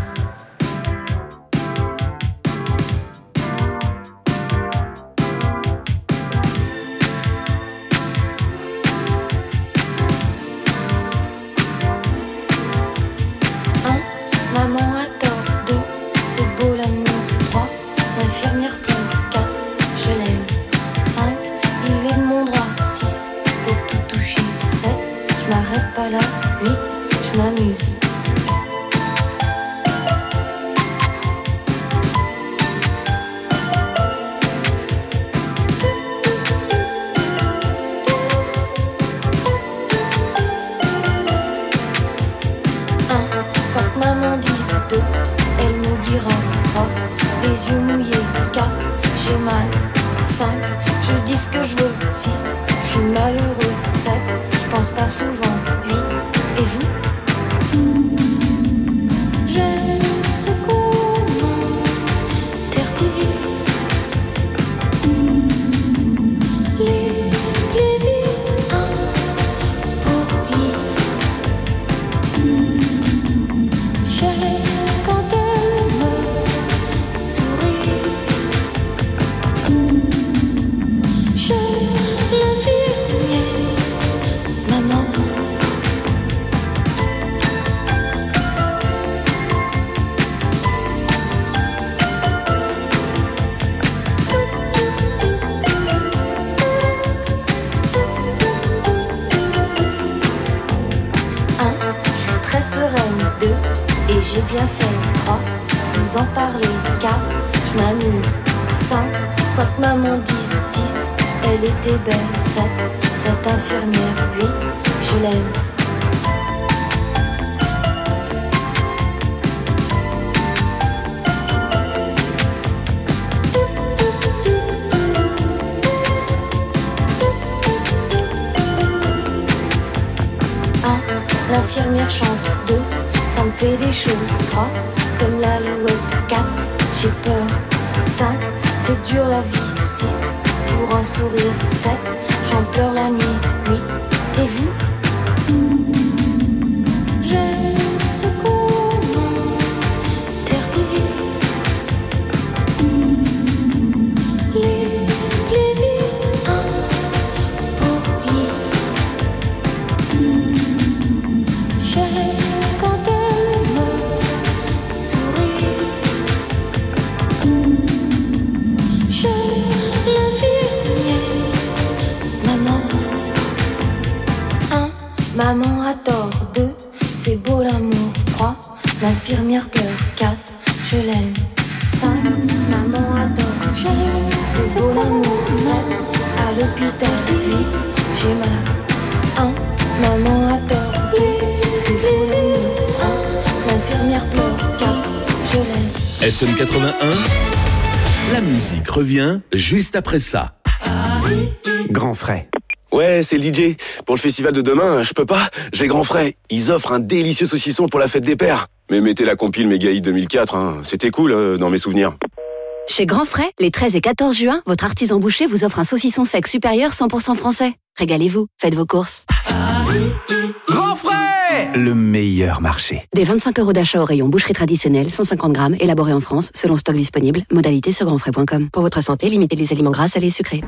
trois, vous en parlez. quatre, je m'amuse. cinq, quoi que maman dise. six, elle était belle. sept, cette infirmière. huit, je l'aime. L'infirmière chante. Deux, ça me fait des choses. Trois, comme l'alouette. Quatre, j'ai peur. Cinq, c'est dur la vie. Six, pour un sourire. Sept, j'en pleure la nuit. Huit, et vous? J'aime ce qu'on m'interdit. Les plaisirs impolis. J'aime quand elle me sourit. J'aime l'infirmière. Maman. Un, maman a tort. Deux, c'est beau l'amour. Trois, l'infirmière pleure. Quatre, je l'aime. Cinq, maman a tort. Six, c'est beau l'amour. Sept, à l'hôpital. Huit, j'ai mal. Un, maman a tort. C'est plaisir. L'infirmière pleure. quatre, je l'aime. F M quatre-vingt-un, la musique revient juste après ça. Grand Frais. Ouais, c'est le D J. Pour le festival de demain, je peux pas. J'ai Grand Frais. Ils offrent un délicieux saucisson pour la fête des pères. Mais mettez la compile Mégaï deux mille quatre, hein. C'était cool euh, dans mes souvenirs. Chez Grand Frais, les treize et quatorze juin, votre artisan boucher vous offre un saucisson sec supérieur cent pour cent français. Régalez-vous, faites vos courses. Grand Frais, le meilleur marché. Des vingt-cinq euros d'achat au rayon boucherie traditionnelle, cent cinquante grammes, élaboré en France, selon stock disponible. Modalité sur grandfrais point com. Pour votre santé, limitez les aliments gras, salés et sucrés.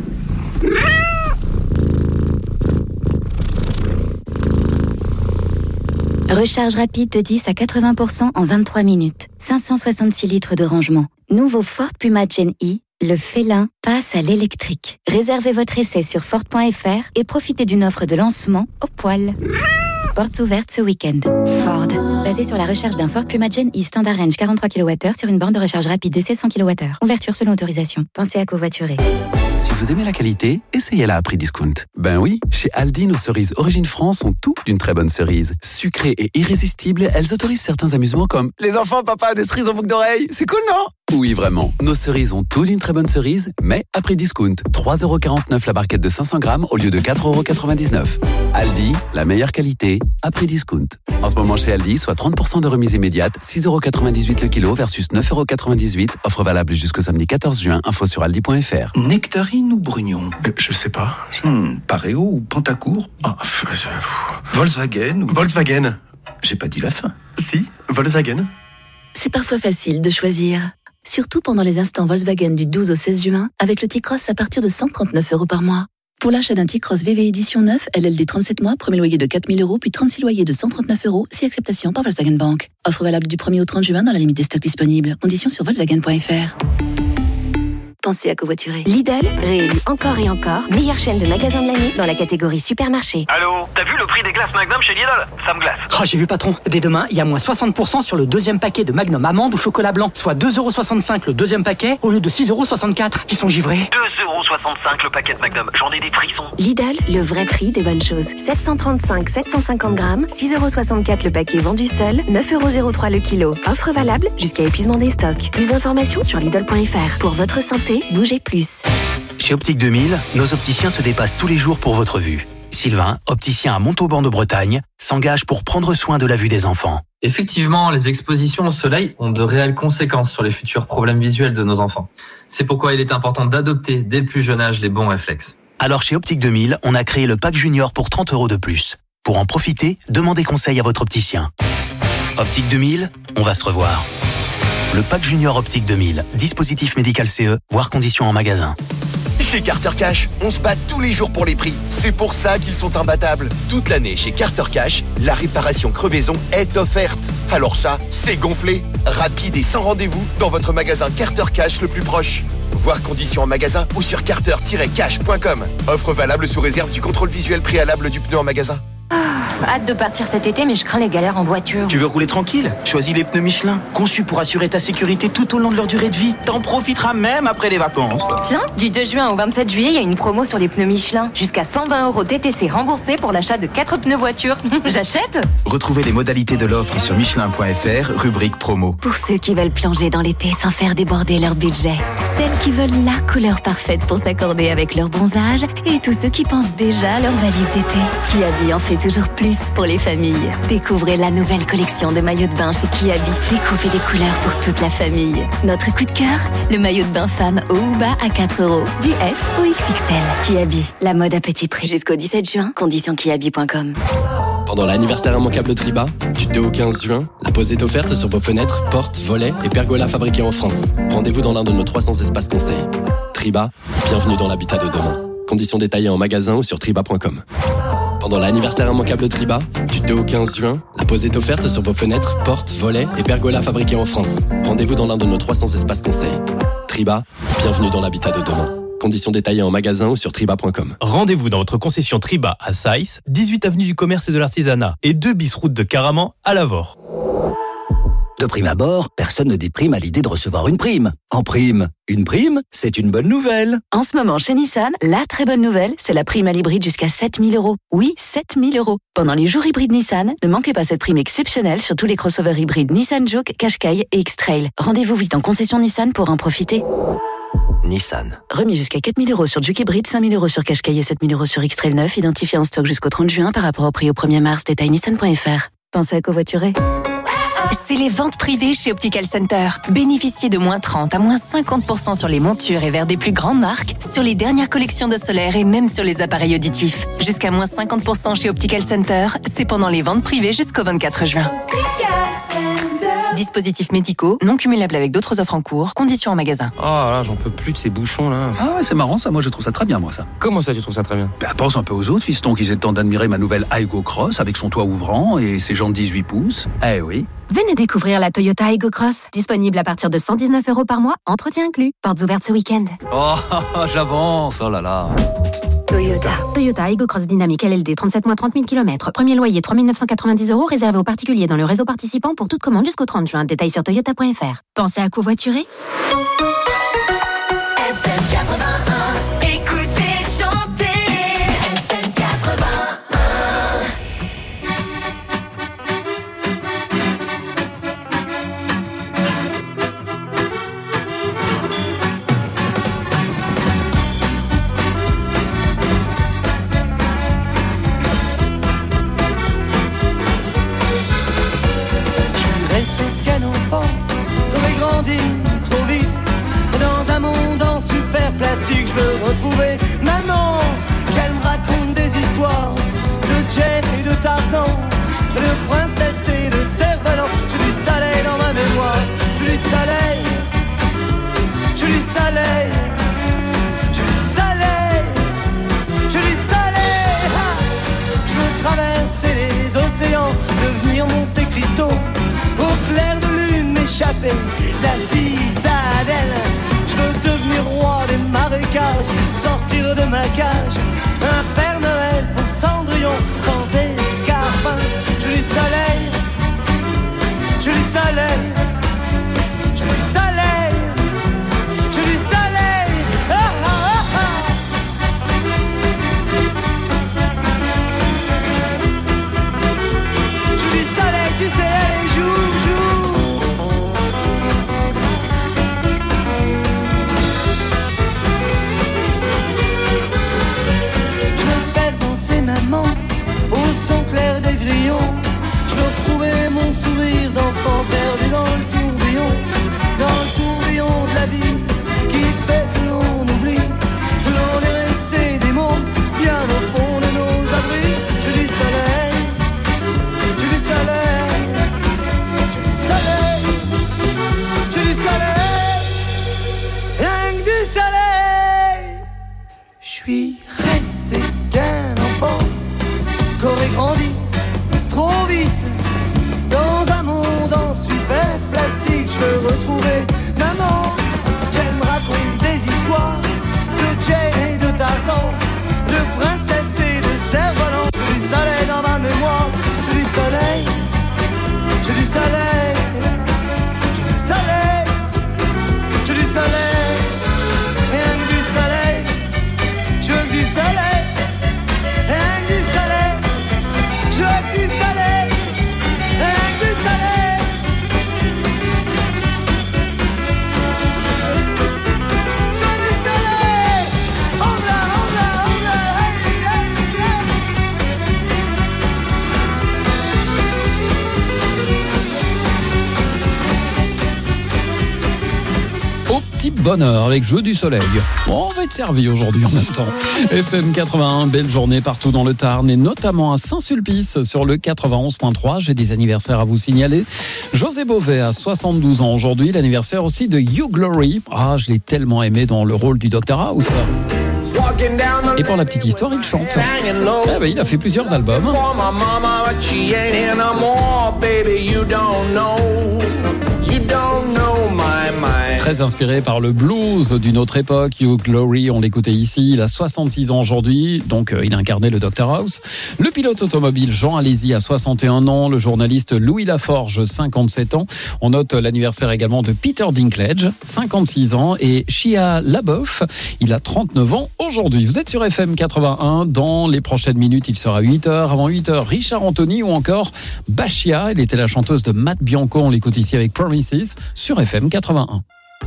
Recharge rapide de dix à quatre-vingts pour cent en vingt-trois minutes. cinq cent soixante-six litres de rangement. Nouveau Ford Puma Gen E, le félin passe à l'électrique. Réservez votre essai sur Ford point F R et profitez d'une offre de lancement au poil. Portes ouvertes ce week-end. Ford, basé sur la recharge d'un Ford Puma Gen E Standard Range quarante-trois kilowattheures sur une borne de recharge rapide D C cent kilowattheures. Ouverture selon autorisation. Pensez à covoiturer. Si vous aimez la qualité, essayez-la à prix discount. Ben oui, chez Aldi, nos cerises Origine France ont tout d'une très bonne cerise. Sucrées et irrésistibles, elles autorisent certains amusements comme les enfants, papa, des cerises en boucle d'oreille. C'est cool, non? Oui, vraiment. Nos cerises ont tout d'une très bonne cerise, mais à prix discount. trois euros quarante-neuf la barquette de cinq cents grammes au lieu de quatre euros quatre-vingt-dix-neuf. Aldi, la meilleure qualité, à prix discount. En ce moment chez Aldi, soit trente pour cent de remise immédiate, six euros quatre-vingt-dix-huit le kilo versus neuf euros quatre-vingt-dix-huit. Offre valable jusqu'au samedi quatorze juin. Info sur aldi point F R. Nectarine ou Brugnon? euh, Je sais pas. Hmm, Pareo ou Pantacourt? Ah, f- euh, Volkswagen ou... Volkswagen. J'ai pas dit la fin. Si, Volkswagen. C'est parfois facile de choisir. Surtout pendant les instants Volkswagen du douze au seize juin, avec le T-Cross à partir de cent trente-neuf euros par mois. Pour l'achat d'un T-Cross V V édition neuf, L L D trente-sept mois, premier loyer de quatre mille euros, puis trente-six loyers de cent trente-neuf euros, si acceptation par Volkswagen Bank. Offre valable du premier au trente juin dans la limite des stocks disponibles. Conditions sur volkswagen point F R. Pensez à covoiturer. Lidl, réélu encore et encore, meilleure chaîne de magasins de l'année dans la catégorie supermarché. Allô, t'as vu le prix des glaces Magnum chez Lidl? Ça me glace. Oh, j'ai vu patron. Dès demain, il y a moins soixante pour cent sur le deuxième paquet de Magnum amande ou chocolat blanc, soit deux euros soixante-cinq le deuxième paquet au lieu de six euros soixante-quatre. Ils sont givrés. deux euros soixante-cinq le paquet de Magnum. J'en ai des frissons. Lidl, le vrai prix des bonnes choses. sept cent trente-cinq sept cent cinquante grammes, six euros soixante-quatre le paquet vendu seul, neuf euros zéro trois le kilo. Offre valable jusqu'à épuisement des stocks. Plus d'informations sur Lidl point F R. Pour votre santé, bougez plus. Chez Optique deux mille, nos opticiens se dépassent tous les jours pour votre vue. Sylvain, opticien à Montauban de Bretagne, s'engage pour prendre soin de la vue des enfants. Effectivement, les expositions au soleil ont de réelles conséquences sur les futurs problèmes visuels de nos enfants. C'est pourquoi il est important d'adopter dès le plus jeune âge les bons réflexes. Alors chez Optique deux mille, on a créé le pack junior pour trente euros de plus. Pour en profiter, demandez conseil à votre opticien. Optique deux mille, on va se revoir. Le pack junior Optique deux mille, dispositif médical C E, voire conditions en magasin. Chez Carter Cash, on se bat tous les jours pour les prix. C'est pour ça qu'ils sont imbattables. Toute l'année, chez Carter Cash, la réparation crevaison est offerte. Alors ça, c'est gonflé. Rapide et sans rendez-vous dans votre magasin Carter Cash le plus proche. Voir conditions en magasin ou sur carter tiret cash point com. Offre valable sous réserve du contrôle visuel préalable du pneu en magasin. Oh, hâte de partir cet été, mais je crains les galères en voiture. Tu veux rouler tranquille? Choisis les pneus Michelin, conçus pour assurer ta sécurité tout au long de leur durée de vie. T'en profiteras même après les vacances. Tiens, du deux juin au vingt-sept juillet, il y a une promo sur les pneus Michelin. Jusqu'à cent vingt euros T T C remboursés pour l'achat de quatre pneus voiture. J'achète? Retrouvez les modalités de l'offre sur michelin point f r, rubrique promo. Pour ceux qui veulent plonger dans l'été sans faire déborder leur budget. Celles qui veulent la couleur parfaite pour s'accorder avec leur bronzage. Et tous ceux qui pensent déjà à leur valise d'été. Kiabi en fait toujours plus pour les familles. Découvrez la nouvelle collection de maillots de bain chez Kiabi. Découpez des couleurs pour toute la famille. Notre coup de cœur, le maillot de bain femme haut ou bas à quatre euros. Du S au X X L. Kiabi, la mode à petit prix. Jusqu'au dix-sept juin, conditions kiabi point com. Pendant l'anniversaire immanquable Triba, du deux au quinze juin, la pause est offerte sur vos fenêtres, portes, volets et pergolas fabriqués en France. Rendez-vous dans l'un de nos trois cents espaces conseils. Triba, bienvenue dans l'habitat de demain. Conditions détaillées en magasin ou sur triba point com. Pendant l'anniversaire immanquable Triba, du deux au quinze juin, la pause est offerte sur vos fenêtres, portes, volets et pergolas fabriqués en France. Rendez-vous dans l'un de nos trois cents espaces conseils. Triba, bienvenue dans l'habitat de demain. Conditions détaillées en magasin ou sur triba point com. Rendez-vous dans votre concession Triba à Saïs, dix-huit avenue du Commerce et de l'Artisanat et deux bis route de Caraman à Lavore. De prime abord, personne ne déprime à l'idée de recevoir une prime. En prime, une prime, c'est une bonne nouvelle. En ce moment, chez Nissan, la très bonne nouvelle, c'est la prime à l'hybride jusqu'à sept mille euros. Oui, sept mille euros. Pendant les jours hybrides Nissan, ne manquez pas cette prime exceptionnelle sur tous les crossovers hybrides Nissan Juke, Qashqai et X-Trail. Rendez-vous vite en concession Nissan pour en profiter. Nissan. Remis jusqu'à quatre mille euros sur Juke Hybride, cinq mille euros sur Qashqai et sept mille euros sur X-Trail neuf, identifié en stock jusqu'au trente juin par rapport au prix au premier mars. Détail nissan point f r. Pensez à covoiturer. C'est les ventes privées chez Optical Center. Bénéficiez de moins trente à moins cinquante pour cent sur les montures et verres des plus grandes marques, sur les dernières collections de solaire et même sur les appareils auditifs. Jusqu'à moins cinquante pour cent chez Optical Center, c'est pendant les ventes privées jusqu'au vingt-quatre juin. Dispositifs médicaux, non cumulables avec d'autres offres en cours, conditions en magasin. Oh là, j'en peux plus de ces bouchons là. Ah ouais, c'est marrant ça, moi je trouve ça très bien moi ça. Comment ça tu trouves ça très bien? Bah, pense un peu aux autres fistons qui aient le temps d'admirer ma nouvelle Aygo Cross avec son toit ouvrant et ses jantes dix-huit pouces. Eh oui. Venez découvrir la Toyota Aygo Cross, disponible à partir de cent dix-neuf euros par mois, entretien inclus. Portes ouvertes ce week-end. Oh, j'avance, oh là là. Toyota. Toyota Aygo Cross Dynamique L L D, trente-sept mois, trente mille kilomètres. Premier loyer, trois mille neuf cent quatre-vingt-dix euros, réservé aux particuliers dans le réseau participant pour toute commande jusqu'au trente juin. Détail sur toyota point f r. Pensez à covoiturer? F M quatre-vingt-un. Écoutez, chantez. F M quatre-vingt-un. Resté qu'un enfant, j'aurais grandi trop vite. Et dans un monde en super plastique, je veux retrouver maman, qu'elle me raconte des histoires de Jet et de Tarzan, de princesse et de cerf-volant. J'ai du soleil dans ma mémoire, j'ai du soleil, j'ai du soleil, j'ai du soleil, j'ai du soleil. Ah, je veux traverser les océans, devenir Monte Cristo. Au clair de lune m'échapper de la citadelle. Je veux devenir roi des marécages, sortir de ma cage. Un Père Noël pour Cendrillon, sans escarpin. Je veux du soleil, je veux du soleil, je veux du soleil, je veux du soleil. Ah, ah, ah, ah. Je veux du soleil, tu sais, allez, joue, joue. au petit bonheur avec Jeu du Soleil. Bon, on va être servi aujourd'hui en même temps. F M quatre-vingt-un, belle journée partout dans le Tarn et notamment à Saint-Sulpice sur le quatre-vingt-onze point trois. J'ai des anniversaires à vous signaler. José Bové a soixante-douze ans aujourd'hui, l'anniversaire aussi de Hugh Laurie. Ah, je l'ai tellement aimé dans le rôle du docteur House. Et pour la petite histoire, il chante. Eh ben, il a fait plusieurs albums. Très inspiré par le blues d'une autre époque, Hugh Laurie, on l'écoutait ici, il a soixante-six ans aujourd'hui, donc euh, il incarnait le docteur House. Le pilote automobile Jean Alési a soixante et un ans, le journaliste Louis Laforge, cinquante-sept ans. On note l'anniversaire également de Peter Dinklage, cinquante-six ans, et Shia LaBeouf, il a trente-neuf ans aujourd'hui. Vous êtes sur F M quatre-vingt-un, dans les prochaines minutes, il sera huit heures. Avant huit heures, Richard Anthony ou encore Bashia, elle était la chanteuse de Matt Bianco, on l'écoute ici avec Promises sur F M quatre-vingt-un.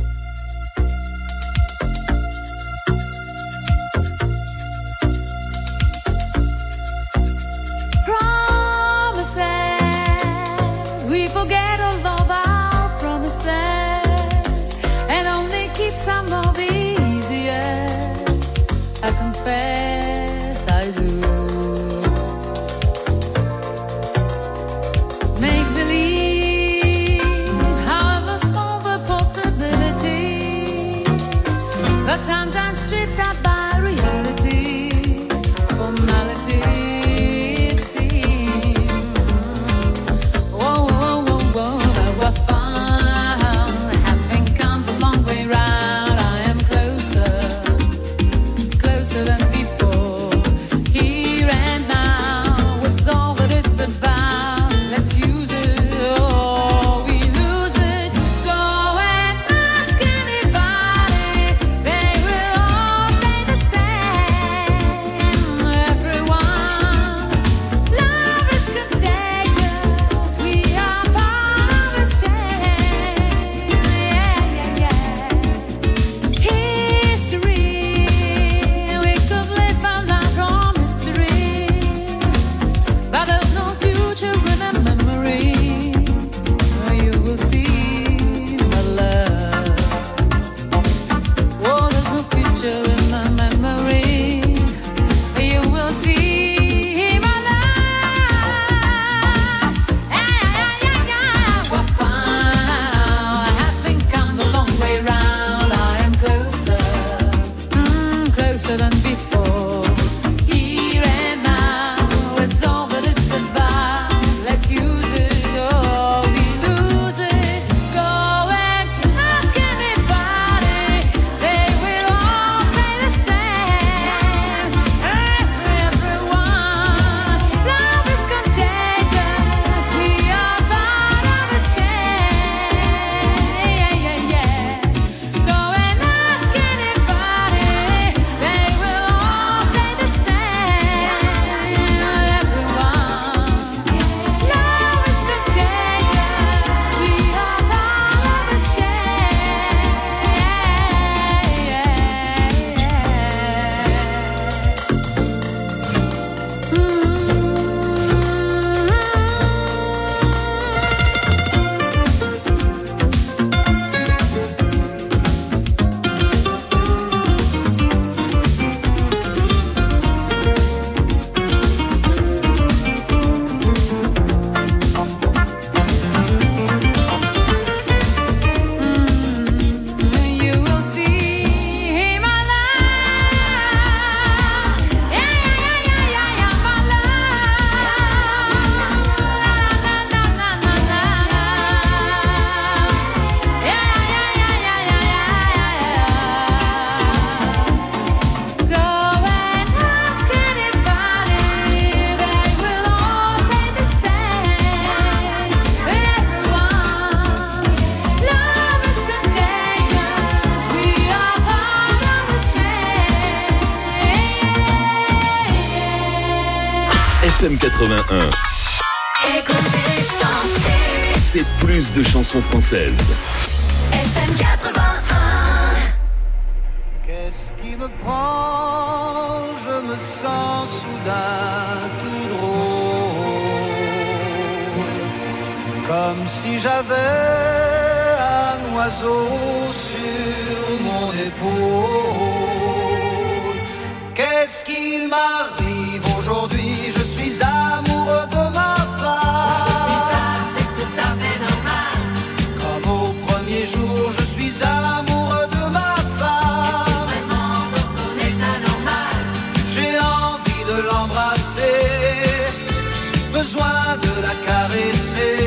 We forget all of our promises and only keep some of the easiest. I confess I do. Make believe, however small the possibility, but sometimes stripped out by reality, formality it seems. F M quatre-vingt-un. Écoutez, chanter. C'est plus de chansons françaises. F M quatre-vingt-un. Qu'est-ce qui me prend? Je me sens soudain tout drôle, comme si j'avais un oiseau sur mon épaule. Qu'est-ce qu'il m'arrive aujourd'hui? Je suis amoureux de ma femme. Et ça, c'est tout à fait normal. Comme au premier jour, je suis amoureux de ma femme. Es-tu vraiment dans son état normal? J'ai envie de l'embrasser, besoin de la caresser.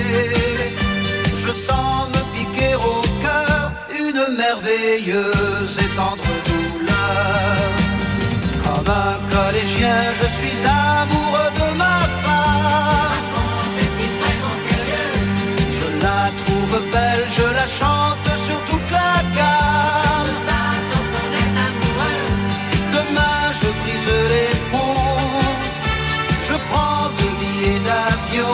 Je sens me piquer au cœur une merveilleuse et tendre douleur. Comme un collégien, je suis amoureux de ma femme. Est-il vraiment sérieux? Je la trouve belle, je la chante sur toute la gamme. Comme ça, quand on est amoureux. Demain, je brise les ponts, je prends deux billets d'avion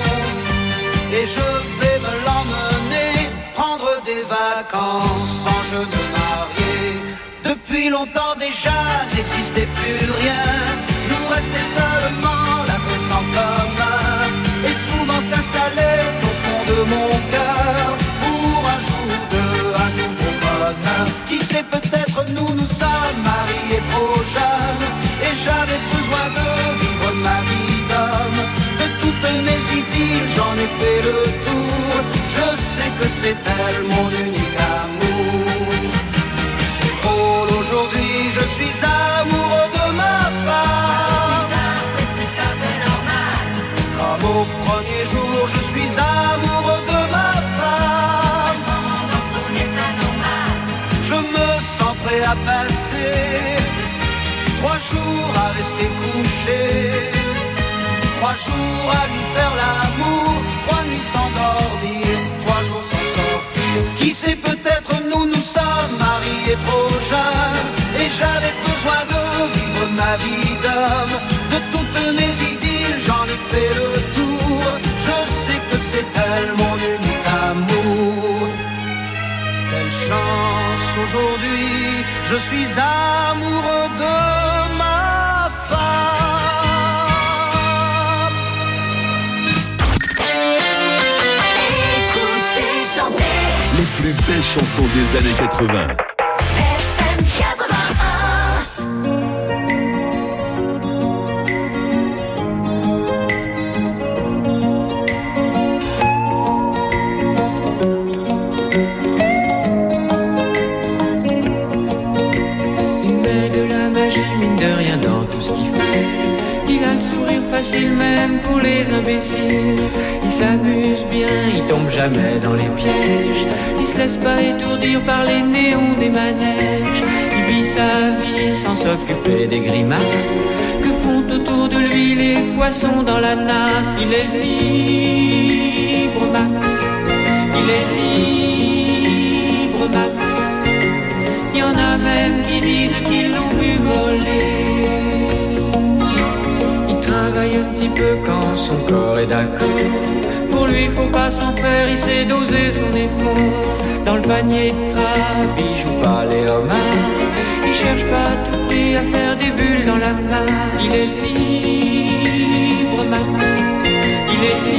et je vais me l'emmener prendre des vacances sans jeune marié. Depuis longtemps déjà n'existait plus rien, nous restait seulement l'adresse en commun. Et souvent s'installait au fond de mon cœur pour un jour ou deux un nouveau bonheur. Qui sait, peut-être nous nous sommes mariés trop jeunes et j'avais besoin de vivre ma vie d'homme. De toutes mes idylles j'en ai fait le tour, je sais que c'est elle mon unique amour. C'est drôle, aujourd'hui je suis amoureux de ma femme. Ça, c'est tout à fait normal. Comme au premier jour je suis amoureux de ma femme. Dans son état normal. Je me sens prêt à passer trois jours à rester couché, trois jours à lui faire l'amour, trois nuits sans dormir, trois jours sans sortir. Qui sait, peut-être nous nous sommes mariés trop jeunes et j'avais besoin de vivre ma vie d'homme. De toutes mes idylles j'en ai fait le tour, je sais que c'est elle mon unique amour. Quelle chance aujourd'hui, je suis amoureux de ma femme. Écoutez chanter Les plus belles chansons des années quatre-vingts. F M quatre-vingt-un. Il met de la magie, mine de rien, dans tout ce qu'il fait. Il a le sourire facile même pour les imbéciles. Il s'amuse bien, il tombe jamais dans les pièges. Il se laisse pas étourdir par les néons des manèges. Il vit sa vie sans s'occuper des grimaces que font autour de lui les poissons dans la nasse. Il est libre, Max. Il est libre, Max. Il y en a même qui disent qu'ils l'ont vu voler. Il travaille un petit peu quand son corps est d'accord. Pour lui faut pas s'en faire, il sait doser son effort. Dans le panier de crabe, il joue pas les homards. Il cherche pas à tout prix à faire des bulles dans la main. Il est libre, Max. Il est